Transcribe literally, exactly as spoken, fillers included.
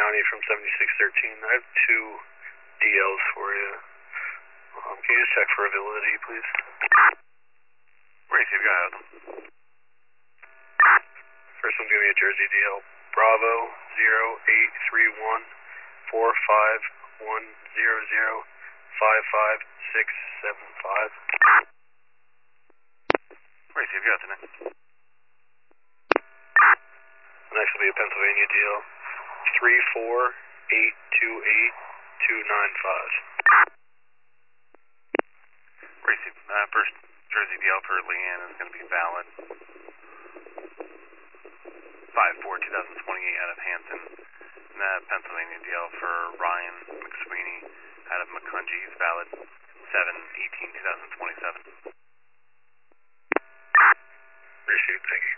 County from seventy-six thirteen. I have two D Ls for you. Um, can you just check for validity, please? Receive, go ahead. First one, give me a Jersey D L. Bravo zero eight three one four five one zero zero five five six seven five. Receive, go ahead. Next will be a Pennsylvania D L. three four eight two eight two nine five. Receive. Uh, first Jersey D L for Leanne is going to be valid. five four two thousand twenty-eight out of Hanson. And that Pennsylvania D L for Ryan McSweeney out of McCungy is valid. seven eighteen two thousand twenty-seven. Appreciate it. Thank you.